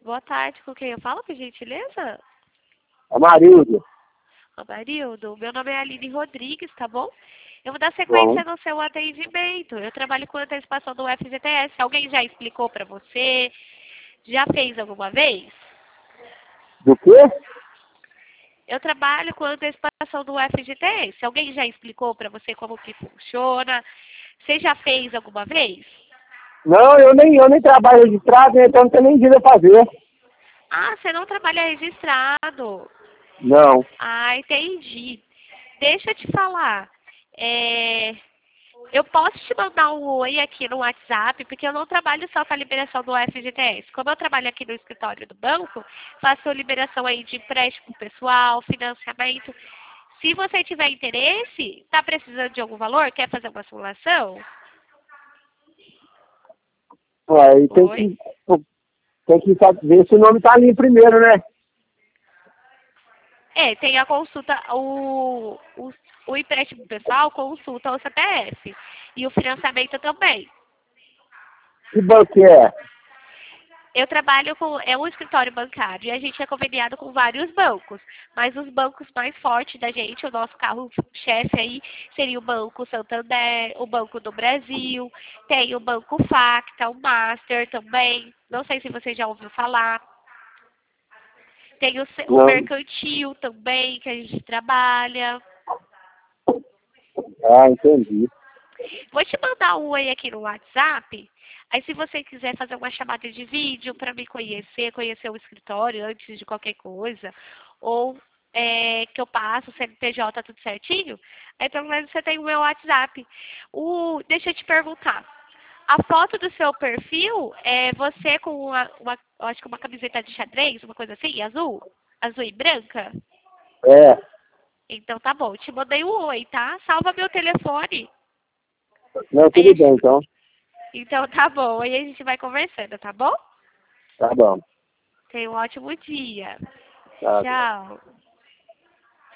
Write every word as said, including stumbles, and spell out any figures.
Boa tarde, com quem eu falo, por gentileza? Amarildo. Amarildo, meu nome é Aline Rodrigues, tá bom? Eu vou dar Bom. sequência no seu atendimento. Eu trabalho com antecipação do F G T S. Alguém já explicou pra você? Já fez alguma vez? Do quê? Eu trabalho com antecipação do F G T S. Alguém já explicou pra você como que funciona? Você já fez alguma vez? Não, eu nem, eu nem trabalho registrado, né, então não tem nem dia de fazer. Ah, você não trabalha registrado. Não. Ah, entendi. Deixa eu te falar. É, eu posso te mandar um oi aqui no WhatsApp, porque eu não trabalho só com a liberação do F G T S. Como eu trabalho aqui no escritório do banco, faço liberação aí de empréstimo pessoal, financiamento. Se você tiver interesse, está precisando de algum valor, quer fazer uma simulação? Ué, e tem Oi? que, tem que sa- ver se o nome tá ali primeiro, né? É, tem a consulta, o, o, o empréstimo pessoal consulta o C P F. E o financiamento também. Que banco que é? Eu trabalho com, é um escritório bancário e a gente é conveniado com vários bancos. Mas os bancos mais fortes da gente, o nosso carro-chefe aí, seria o Banco Santander, o Banco do Brasil, tem o Banco Facta, o Master também. Não sei se você já ouviu falar. Tem o, ce- o Não. Mercantil também, que a gente trabalha. Ah, entendi. Vou te mandar um oi aqui no WhatsApp. Aí se você quiser fazer uma chamada de vídeo para me conhecer, conhecer o escritório antes de qualquer coisa, ou é, que eu passo, C N P J, tudo certinho, aí pelo menos você tem o meu WhatsApp. O, deixa eu te perguntar. A foto do seu perfil é você com uma, uma, eu acho que uma camiseta de xadrez, uma coisa assim, azul? Azul e branca? É. Então tá bom, te mandei um oi, tá? Salva meu telefone. Não, Aí a tudo bem, gente... então. Então tá bom, aí a gente vai conversando, tá bom? Tá bom. Tenha um ótimo dia. Tá bom. Tchau.